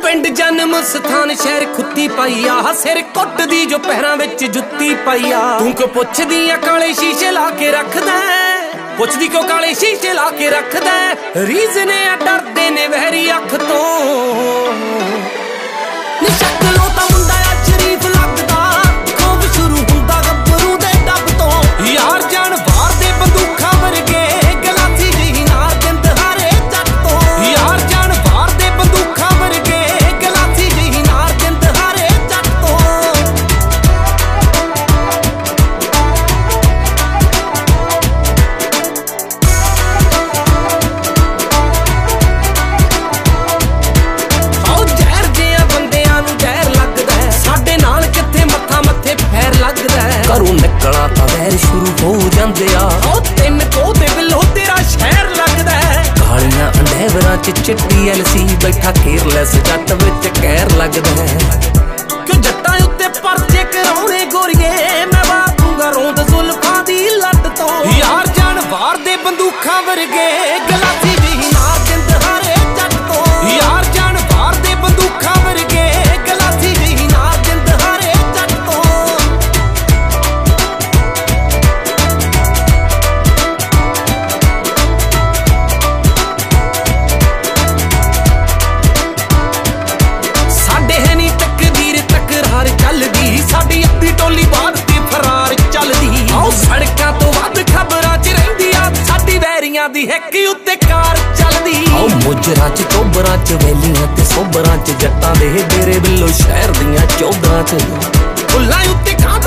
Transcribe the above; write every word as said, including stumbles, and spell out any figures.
पिंड जन्म स्थान शहर खुत्ती पाई आ सिर कुट दी जो पैरां विच जुत्ती पाई आ तू क्यों पुछदी आ काले शीशे ला के रखदा पुछदी क्यों काले शीशे ला के रखदा रीज़न आ डरदे ने वहरी अख तो नी शक्लों ता मुंडा आ शरीफ लगदा खौफ शुरू हुंदा गब्बरू दे डब तो यार जान बाहर दे बंदूखां वर्गे गलासी जी नार दिंद हारे जट तो यार जान बाहर दे बंदूखां वर्गे गलासी जी नार दिंद हारे जट तो आओ जहर जिहा बंदियां नूं जहर लगदा साडे नाल किथे मत्था मत्थे फैर लगदा घरों निकलना तां वैर शुरू हो जांदे आ आओ तिन कोहदे विलो तेरा शहर लगदा कालियां अंडेवरां च चिट्टी एलसी बैठा केयरलैस जट विच कहर लगदा क्यों जट्टां उत्ते परचे कराउणे गोरीए मैं बापूंगा रोंद जुल्फां दी लट तो यार जान बाहर दे बंदूखां वर्गे गलासी जी नार दिंद हारे जट तो यार जान बाहर दे बंदूखां वर्गे गलासी जी नार दिंद हारे जट तो साडे है नी तकदीर तकरार चलदी साडी अद्धी टोली बाद ते फरार चलदी आओ सड़कां तो वध खबरां च रहिंदी आ साडी वैरियां दी हिक उत्ते कार चलदी आओ मुजरां च चोबरां च वैलियां ते सोबरां च जट्टां दे डेरे बिल्लो शहर दियां चौधरां च फुल्लां उत्ते